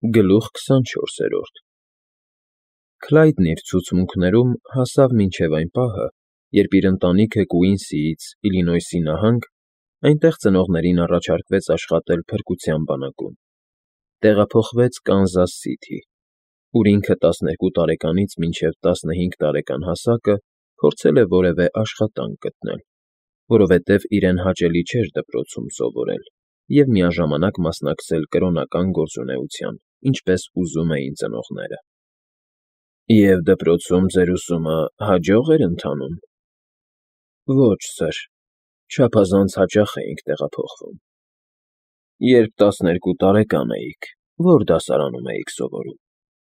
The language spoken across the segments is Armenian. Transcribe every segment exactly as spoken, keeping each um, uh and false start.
Գլուխ քսանչորսերորդ Քլայդն իր ցուցմունքներում հասավ մինչև այն պահը, երբ իր ընտանիքը Կուինսիից Իլինոյսի նահանգ, այնտեղ ծնողներին առաջարկվեց աշխատել փրկության բանակում, տեղափոխվեց Կանզաս Սիթի, ուր ինքը տասներկու տարեկանից մինչև տասնհինգ տարեկան հասակը փորձել է որևէ աշխատանք գտնել, որովհետև իրեն հաճելի չէր դպրոցում սովորել և միաժամանակ մասնակցել կրոնական գործունեության, ինչպես ուզում էին ծնողները։ ֊ Եվ դպրոցում ձեր ուսումը հաջո՞ղ էր ընթանում։ ֊ Ոչ, սըր, չափազանց հաճախ էինք տեղափոխվում։ ֊ Երբ տասներկու տարեկան էիք, ո՞ր դասարանում էիք սովորում։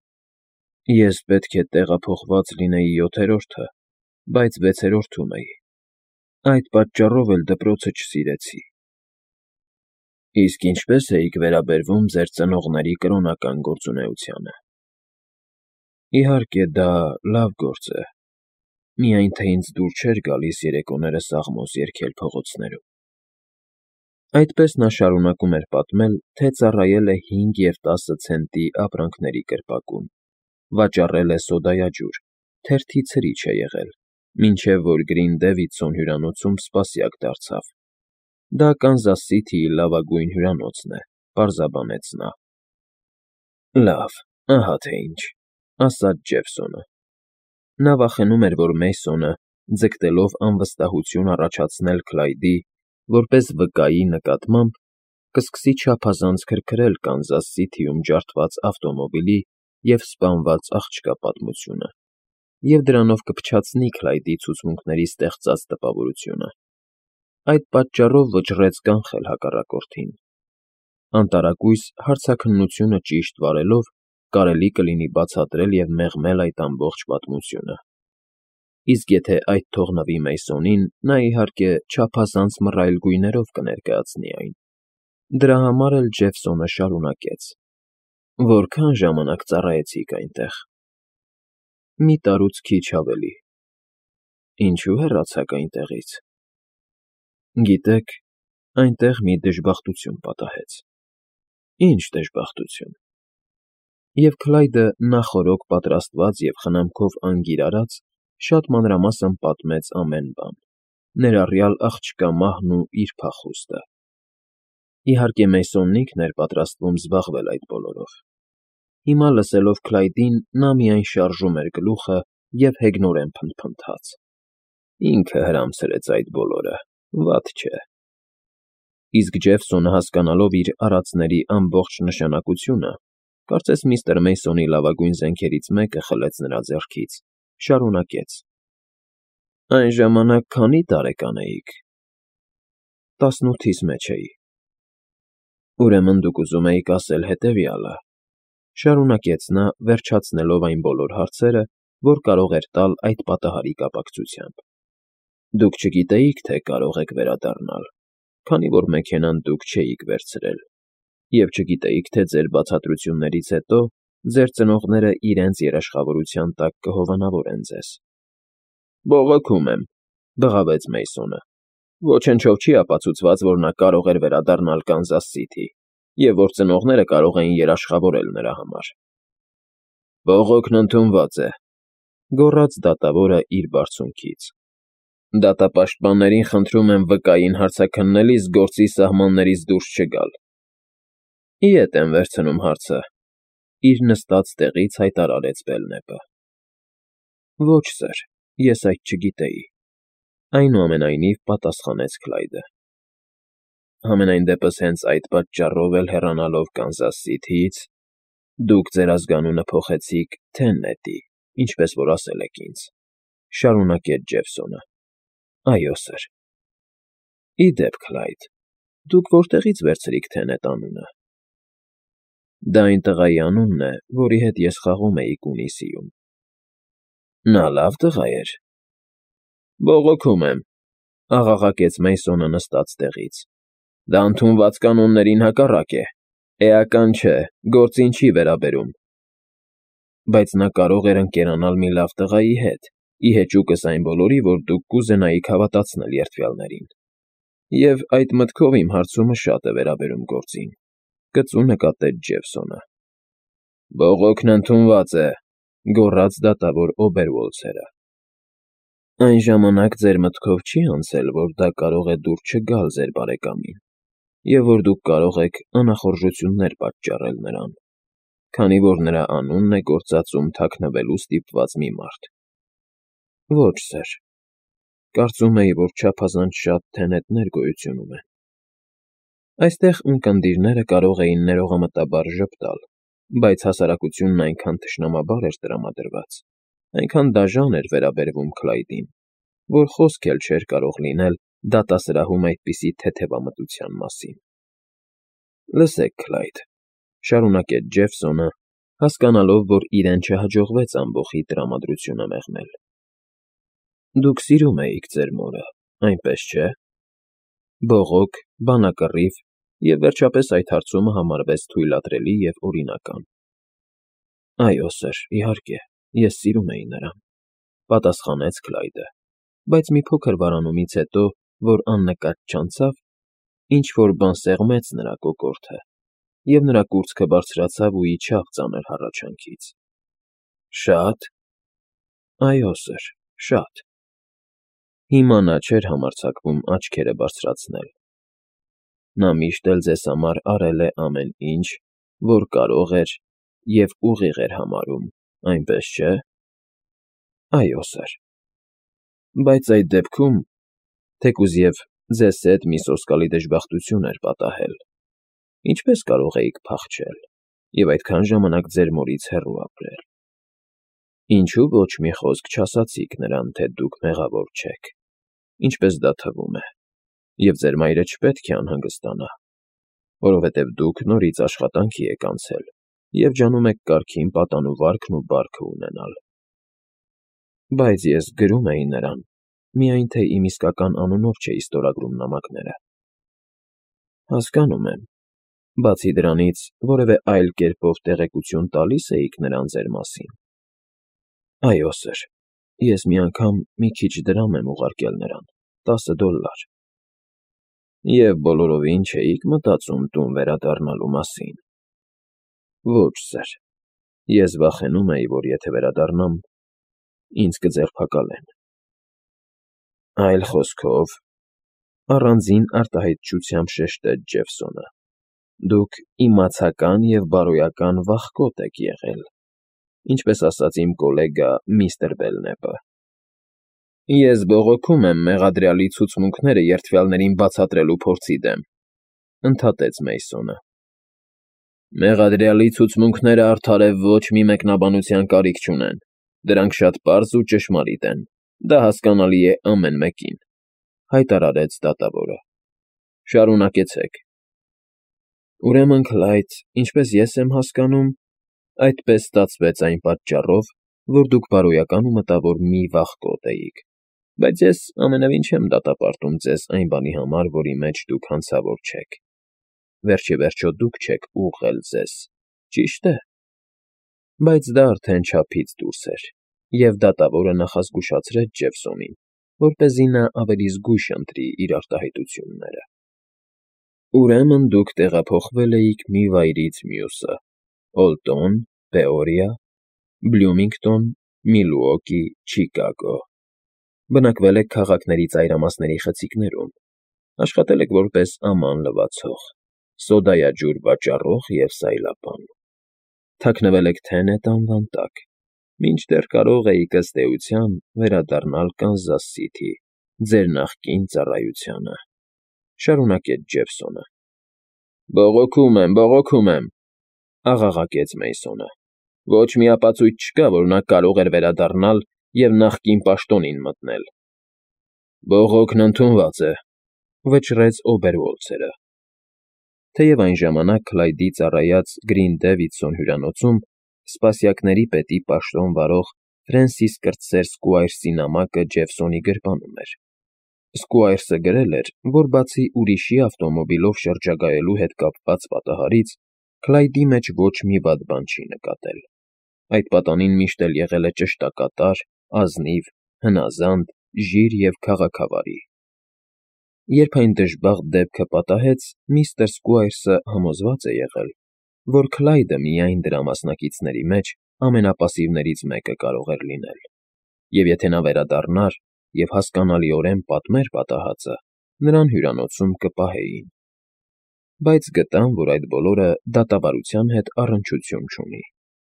֊ Ես պետք է տեղափոխված լինեի յոթերորդը, բայց վեցերորդում էի, այդ պատճառով էլ դպրոցը չսիրեցի։ ֊ Իսկ ինչպե՞ս էիք վերաբերվում ձեր ծնողների կրոնական գործունեությանը։ ֊ Իհարկե, դա լավ գործ է, միայն թե ինձ դուր չէր գալիս երեկոները սաղմոս երգել փողոցներում։ Այդպես նա շարունակում էր պատմել, թե ծառայել է հինգ և տասը ցենտի ապրանքների կրպակում, վաճառել է սոդայաջուր, թերթի ցրիչ է եղել, մինչև որ Գրին Դևիդսոն հյուրանոցում սպասյակ դարձավ։ Դա Կանզաս Սիթիի լավագույն հյուրանոցն է, պարզաբանեց նա։ ֊ Լավ, ահա թե ինչ,֊ ասաց Ջեֆսոնը։ Նա վախենում էր, որ Մեյսոնը, ձգտելով անվստահություն առաջացնել Քլայդի, որպես վկայի նկատմամբ, կսկսի չափազանց քրքրել Կանզաս Սիթիում ջարդված ավտոմոբիլի և սպանված աղջկա պատմությունը և դրանով կփչացնի Քլայդի ցուցմունքների ստեղծած տպավորությունը։ Այդ պատճառով վճռեց կանխել հակառակորդին։ Անտարակույս հարցաքննությունը ճիշտ վարելով՝ կարելի կլինի բացատրել և մեղմել այդ ամբողջ պատմությունը։ Իսկ եթե այդ թողնվի Մեյսոնին, նա, իհարկե, չափազանց մռայլ գույներով կներկայացնի այն։ Դրա համար էլ Ջեֆսոնը շարունակեց. Որքա՞ն ժամանակ ծառայեցիք այնտեղ։ ֊ Մի տարուց քիչ ավելի։ ֊ Ինչո՞ւ հեռացաք այնտեղից։ ֊ Գիտեք, այնտեղ մի դժբախտություն պատահեց։ ֊ Ի՞նչ դժբախտություն։ Եվ Քլայդը նախօրոք պատրաստված և խնամքով անգիր արած, շատ մանրամասն պատմեց ամեն բան, ներառյալ աղջկա մահն ու իր փախուստը։ Իհարկե, Մեյսոնն ինքն էր պատրաստվում զբաղվել այդ բոլորով։ Հիմա, լսելով Քլայդին, նա միայն շարժում էր գլուխը և հեգնորեն փնթփնթաց. Ինքը հրամցրեց այդ բոլորը, վատ չէ։ Իսկ Ջեֆսոնը, հասկանալով իր արածների ամբողջ նշանակությունը, կարծես միստր Մեյսոնի լավագույն զենքերից մեկը խլեց նրա ձեռքից, շարունակեց. Այն ժամանակ քանի՞ տարեկան էիք։ ֊ Տասնութիս մեջ էի։ ֊ Ուրեմն դուք ուզում էիք ասել հետևյալը,֊ շարունակեց նա, վերջացնելով այն բոլոր հարցերը, որ կարող էր տալ այդ պատահարի կապակցությամբ։ Դուք չգիտեիք, թե կարող եք վերադառնալ, քանի որ մեքենան դուք չէիք վերցրել, և չգիտեիք, թե ձեր բացատրություններից հետո ձեր ծնողները իրենց երաշխավորության տակ կհովանավորեն ձեզ։ ֊ Բողոքում եմ,֊ բղավեց Մեյսոնը։ Ոչնչով չի ապացուցված, որ նա կարող էր վերադառնալ Կանզաս Սիթի, և որ ծնողները կարող էին երաշխավորել նրա համար։ ֊ Բողոքն ընդունված է,֊ գոռաց դատավորը իր բարձունքից։ Դատապաշտպաններին խնդրում եմ վկային հարցաքննելիս գործի սահմաններից դուրս չգալ։ ֊ Ի ետ եմ վերցնում հարցը,֊ իր նստած տեղից հայտարարեց Բելնեպը։ ֊ Ոչ, սըր, ես այդ չգիտեի,֊ այնուամենայնիվ պատասխանեց Քլայդը։ ֊ Համենայն դեպս հենց այդ պատճառով էլ հեռանալով Կանզաս Սիթիից, դուք ձեր ազգանունը փոխեցիք Թեննետի, ինչպես որ ասել եք ինձ,֊ շարունակեց Ջեֆսոնը։ ֊ Այո, սըր։ ֊ Ի դեպ, Քլայդ, դուք որտեղի՞ց վերցրիք Թեննետ անունը։ ֊ Դա այն տղայի անունն է, որի հետ ես խաղում էի Կունիսիում։ ֊ Նա լավ տղա էր։ ֊ Բողոքում եմ,֊ աղաղակեց Մեյսոնը նստած տեղից,֊ դա ընդունված կանոններին հակառակ է, էական չէ, գործին չի վերաբերում։ ֊ Բայց նա կարող էր ընկերանալ մի լավ տղայի հետ, ի հեճուկս այն բոլորի, որ դուք կուզենայիք հավատացնել երդվյալներին։ Եվ այդ մտքով իմ հարցումը շատ է վերաբերում գործին,֊ կծու նկատեց Ջեֆսոնը։ Բողոքն ընդունված է, գոռաց դատավոր Օբերվոլցերը։ Այն ժամանակ ձեր մտքով չի անցել, որ դա կարող է դուր չգալ ձեր բարեկամին, և որ դուք կարող եք անախորժություններ պատճառել նրան, քանի որ նրա անունն է գործածում թաքնվելու ստիպված մի մարդ։ Ոչ, սեր, կարծում էի, որ չափազանց շատ թենետներ գոյություն ունեն։ Այստեղ ունկնդիրները կարող էին ներողամտաբար ժպտալ, բայց հասարակությունն այնքան թշնամաբար էր տրամադրված, այնքան դաժան էր վերաբերվում Քլայդին, որ խոսք էլ չէր կարող լինել դատասրահում այդպիսի թեթևամտության մասին։ Լսեք, Քլայդ, շարունակեց Ջեֆսոնը, հասկանալով, որ իրեն չհաջողվեց ամբոխի տրամադրությունը մեղմել։ Դուք սիրում էիք ձեր մորը, այնպես չէ՞։ Բողոք, բանակռիվ և վերջապես այդ հարցումը համարվեց թույլատրելի և օրինական։ Այո, սեր, իհարկե, ես սիրում էի նրան, պատասխանեց Քլայդը, բայց մի փոքր վարանումից հետո, որ աննկատ չանցավ, ինչ-որ բան սեղմեց նրա կոկորդը, և նրա կուրծքը բարձրացավ ու իջավ ծանր հառաչանքից։ Շա՞տ։ Այո, սեր, շատ։ Հիմա նա չէր համարձակվում աչքերը բարձրացնել։ Նա միշտ էլ ձեզ համար արել է ամեն ինչ, որ կարող էր և ուղիղ էր համարում, այնպես չէ՞։ Այո, սեր։ Բայց այդ դեպքում, թեկուզ և ձեզ հետ մի սոսկալի դժբախտություն էր պատահել, ինչպե՞ս կարող էիք փախչել և այդքան ժամանակ ձեր մորից հեռու ապրել։ Ինչու ոչ մի խոսք չասացիք նրան, թե դուք մեղավոր չեք, ինչպես դա թվում է, և ձեր մայրը չպետք է անհանգստանա, որովհետև դուք նորից աշխատանքի եք անցել և ջանում եք կարգին պատանու վարքն ու բարքը ունենալ։ Բայց ես գրում էի նրան, միայն թե իմ իսկական անունով չէի ստորագրում նամակները։ Հասկանում եմ, բացի դրանից, որևէ այլ կերպով տեղեկություն տալի՞ս էիք նրան ձեր մասին։ Այո, սեր, ես մի անգամ մի քիչ դրամ եմ ուղարկել նրան, տասը դոլլար։ Եվ բոլորովին չէիք մտածում տուն վերադառնալու մասին։ Ոչ, սեր, ես վախենում էի, որ եթե վերադառնամ, ինձ կձերբակալեն։ Այլ խոսքով, առանձին արտահայտչությամբ շեշտեց Ջեֆսոնը, դուք իմացական և բարոյական վախկոտ եք եղել, ինչպես ասաց իմ կոլեգա միստր Բելնեպը։ Ես բողոքում եմ մեղադրյալի ցուցմունքները երդվյալներին բացատրելու փորձի դեմ, ընդհատեց Մեյսոնը։ Մեղադրյալի ցուցմունքները արդարև ոչ մի մեկնաբանության կարիք չունեն, դրանք շատ պարզ ու ճշմարիտ են, դա հասկանալի է ամեն մեկին, հայտարարեց դատավորը։ Շարունակեցեք։ Ուրեմն, Քլայդ, ինչպես ես եմ հասկանում, այդպես ստացվեց այն պատճառով, որ դուք բարոյական ու մտավոր մի վախկոտ էիք, բայց ես ամենևին չեմ դատապարտում ձեզ այն բանի համար, որի մեջ դուք հանցավոր չեք։ Վերջիվերջո դուք չեք ուղղել ձեզ, ճի՞շտ է։ Բայց դա արդեն չափից դուրս էր, և դատավորը նախազգուշացրեց Ջեֆսոնին, որպեսզի նա ավելի զգույշ ընտրի իր արտահայտությունները։ Ուրեմն դուք տեղափոխվել էիք մի վայրից մյուսը՝ Օլտոն, Պեորիա, Բլյումինգտոն, Միլուոկի, Չիկագո։ Բնակվել եք քաղաքների ծայրամասների խցիկներում, աշխատել եք որպես աման լվացող, սոդայաջուր վաճառող և սայլապան։ Թաքնվել եք Թենետ անվան տակ, մինչդեռ կարող էիք, ըստ էության, վերադառնալ Կանզաս Սիթի, ձեր նախկին ծառայությանը, շարունակեց Ջեֆսոնը։ Բողոքում եմ, բողոքում եմ, աղաղակեց Մեյսոնը։ Ոչ մի ապացույց չկա, որ նա կարող էր վերադառնալ և նախկին պաշտոնին մտնել։ Բողոքն ընդունված է, վճռեց Օբերվոլցերը։ Թեև այն ժամանակ Քլայդի ծառայած Գրին Դեվիդսոն հյուրանոցում սպասյակների պետի պաշտոն վարող Ֆրենսիս կրտսեր Սկուայրսի նամակը Ջեֆսոնի գրպանում էր։ Սկուայրսը գրել էր, որ բացի ուրիշի ավտոմոբիլով շրջագայելու հետ կապված պատահարից, Քլայդի մեջ ոչ մի վատ բան չի նկատել։ Այդ պատանին միշտ էլ եղել է ճշտակատար, ազնիվ, հնազանդ, ժիր և քաղաքավարի։ Երբ այն դժբախտ դեպքը պատահեց, միստր Սկուայրսը համոզված է եղել, որ Քլայդը միայն դրա մասնակիցների մեջ ամենապասիվներից մեկը կարող էր լինել, և եթե նա վերադառնար և հասկանալիորեն պատմեր պատահածը, նրան հյուրանոցում կպահեին։ Բայց գտան, որ այդ բոլորը դատավարության հետ առնչություն չունի։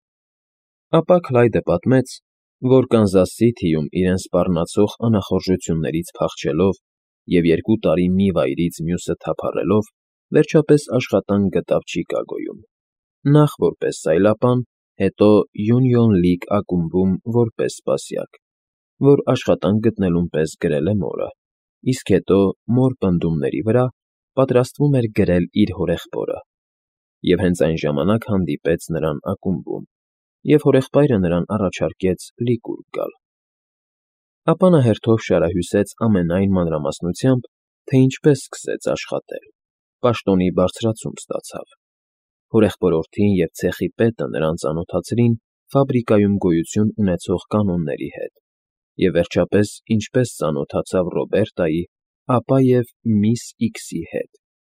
Ապա Քլայդը պատմեց, որ Կանզաս Սիթիում իրեն սպառնացող անախորժություններից փախչելով և երկու տարի մի վայրից մյուսը թափառելով, վերջապես աշխատանք գտավ Չիկագոյում, նախ որպես սայլապան, հետո Յունիոն Լիգ ակումբում որպես սպասյակ, որ աշխատանք գտնելուն պես գրել է մորը, իսկ հետո մոր պնդումների վրա պատրաստվում էր գրել իր հորեղբորը, և հենց այն ժամանակ հանդիպեց նրան ակումբում, և հորեղբայրը նրան առաջարկեց լիկուր գալ։ Ապա նա հերթով շարահյուսեց ամենայն մանրամասնությամբ, թե ինչպես սկսեց աշխատել, պաշտոնի բարձրացում ստացավ, հորեղբորորդին և ցեխի պետը նրան ծանոթացրին ֆաբրիկայում գոյություն ունեցող կանոնների հետ, և վերջապես ինչպես ծանոթացավ Ռոբերտայի, ապա և միս Իքսի հետ։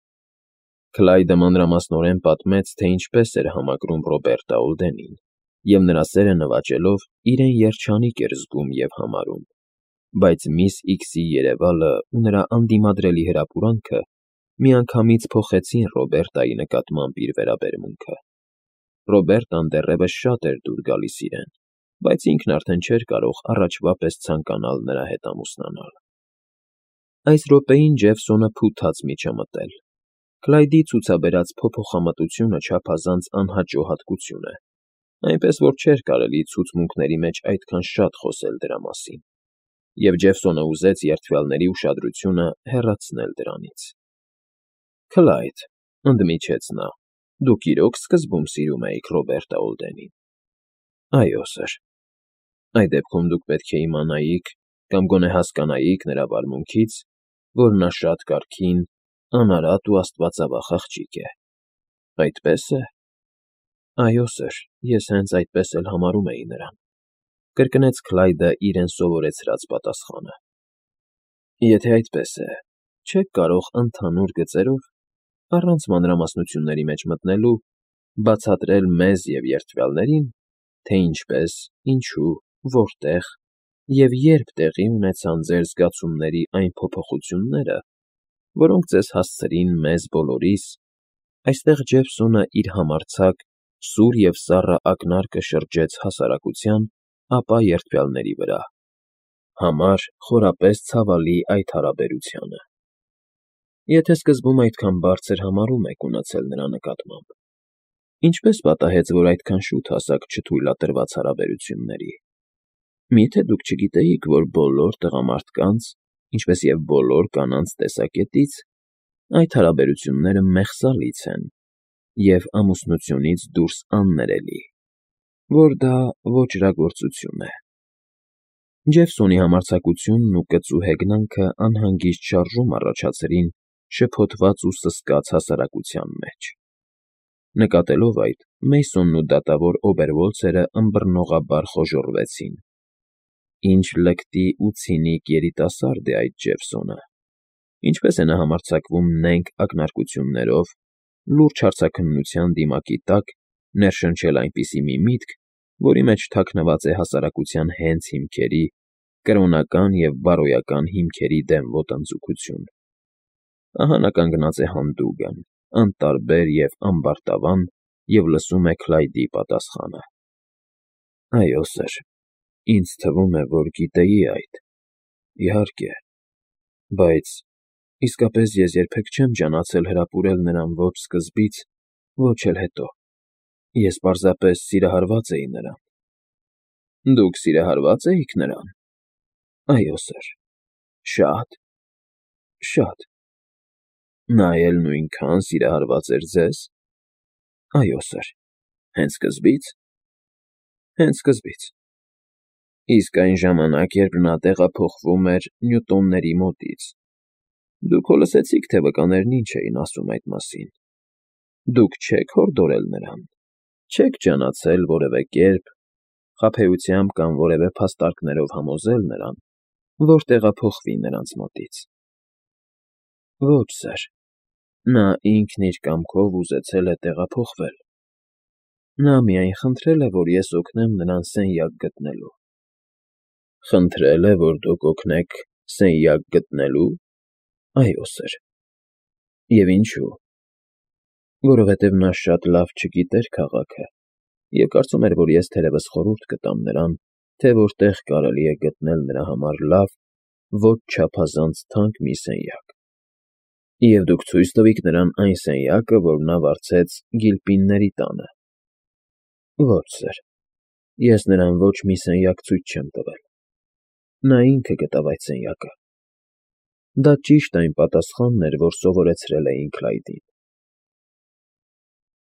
Քլայդը մանրամասնորեն պատմեց, թե ինչպես էր համակրում Ռոբերտա Օլդենին, և նրա սերը նվաճելով իրեն երջանիկ էր զգում և համարում, բայց միս Իքսի երևալը ու նրա անդիմադրելի հրապուրանքը միանգամից փոխեցին Ռոբերտայի նկատմամբ իր վերաբերմունքը։ Ռոբերտան դեռևս շատ էր դուր գալիս իրեն, բայց ինքն արդեն չէր կարող առաջվա պես ցանկանալ նրա հետ ամուսնանալ։ Այս րոպեին Ջեֆսոնը փութաց միջամտել. Քլայդի ցուցաբերած փոփոխամտությունը չափազանց անհաճո հատկություն է, այնպես որ չէր կարելի ցուցմունքների մեջ այդքան շատ խոսել դրա մասին, և Ջեֆսոնը ուզեց երդվյալների ուշադրությունը հեռացնել դրանից։ ֊ Քլայդ,֊ ընդմիջեց նա,֊ դուք իրոք սկզբում սիրում էիք Ռոբերտա Օլդենին։ ֊ Այո, սըր։ ֊ Այդ դեպքում դուք պետք է իմանայիք կամ գոնե հասկանայիք նրա վարմունքից, որ նա շատ կարգին, անարատ ու աստվածավախ աղջիկ է։ ֊ Այդպե՞ս է։ ֊ Այո, սըր, ես հենց այդպես էլ համարում էի նրան,֊ կրկնեց Քլայդը իրեն սովորեցրած պատասխանը։ ֊ Եթե այդպես է, չե՞ք կարող ընդհանուր գծերով, առանց մանրամասնությունների մեջ մտնելու, բացատրել մեզ և երդվյալներին, թե ինչպես, ինչու, որտեղ և երբ տեղի ունեցան ձեր զգացումների այն փոփոխությունները, որոնք ձեզ հասցրին մեզ բոլորիս… Այստեղ Ջեֆսոնը իր համարձակ, սուր և սառը ակնարկը շրջեց հասարակության, ապա երդվյալների վրա… համար խորապես ցավալի այդ հարաբերությանը։ Եթե սկզբում այդքան բարձր համարում եք ունեցել նրա նկատմամբ, ինչպե՞ս պատահեց, որ այդքան շուտ հասաք չթույլատրված հարաբերությունների։ Մի՞թե դուք չգիտեիք, որ բոլոր տղամարդկանց, ինչպես և բոլոր կանանց տեսակետից այդ հարաբերությունները մեղսալից են և ամուսնությունից դուրս աններելի, որ դա ոճրագործություն է։ Ջեֆսոնի համարձակությունն ու կծու հեգնանքը անհանգիստ շարժում առաջացրին շփոթված ու սսկաց հասարակության մեջ։ Նկատելով այդ, Մեյսոնն ու դատավոր Օբերվոլցերը ըմբռնողաբար խոժոռվեցին. «Ինչ լկտի ու ցինիկ երիտասարդ է այդ Ջեֆսոնը… Ինչպե՞ս է նա համարձակվում նենգ ակնարկություններով, լուրջ հարցաքննության դիմակի տակ ներշնչել այնպիսի մի միտք, որի մեջ թաքնված է հասարակության հենց հիմքերի, կրոնական և բարոյական հիմքերի դեմ ոտնձգություն»։ Ահա նա կանգնած է հանդուգն, անտարբեր և ամբարտավան և լսում է Քլայդի պատասխանը. «Այո, սըր, ինձ թվում է, որ գիտեի այդ… իհարկե… Բայց իսկապես ես երբեք չեմ ջանացել հրապուրել նրան ոչ սկզբից, ոչ էլ հետո… Ես պարզապես սիրահարված էի նրան։ ֊ Դուք սիրահարվա՞ծ էիք նրան։ ֊ Այո, սըր, շատ… շատ… Նա էլ նույնքա՞ն սիրահարված էր ձեզ։ ֊ Այո, սըր… Հենց սկզբի՞ց։ ֊ Հենց սկզբից։ ֊ Իսկ այն ժամանակ, երբ նա տեղափոխվում էր Նյուտոնների մոտից, դուք հո լսեցիք, թե վկաներն ինչ էին ասում այդ մասին։ Դուք չե՞ք հորդորել նրան, չե՞ք ջանացել որևէ կերպ, խաբեությամբ կամ որևէ փաստարկներով համոզել նրան, որ տեղափոխվի նրանց մոտից։ ֊ Ոչ, սըր… Նա ինքն իր կամքով ուզեցել է տեղափոխվել, Նա միայն խնդրել է, որ ես օգնեմ նրան սենյակ գտնելու։ ֊ Խնդրե՞լ է, որ դուք օգնեք սենյակ գտնելու։ ֊ Այո, սըր։ ֊ Եվ ինչո՞ւ։ ֊ Որովհետև նա շատ լավ չգիտեր քաղաքը և կարծում էր, որ ես թերևս խորհուրդ կտամ նրան, թե որտեղ կարելի է գտնել նրա համար լավ, ոչ չափազանց թանկ մի սենյակ։ ֊ Եվ դուք ցույց տվիք նրան այն սենյակը, որ նա վարձեց Գիլպինների տանը։ ֊ Ոչ, սըր, ես նրան ոչ մի սենյակ ցույց չեմ տվել, նա ինքը գտավ այդ սենյակը։ Դա ճիշտ այն պատասխանն էր, որ սովորեցրել էին Քլայդին։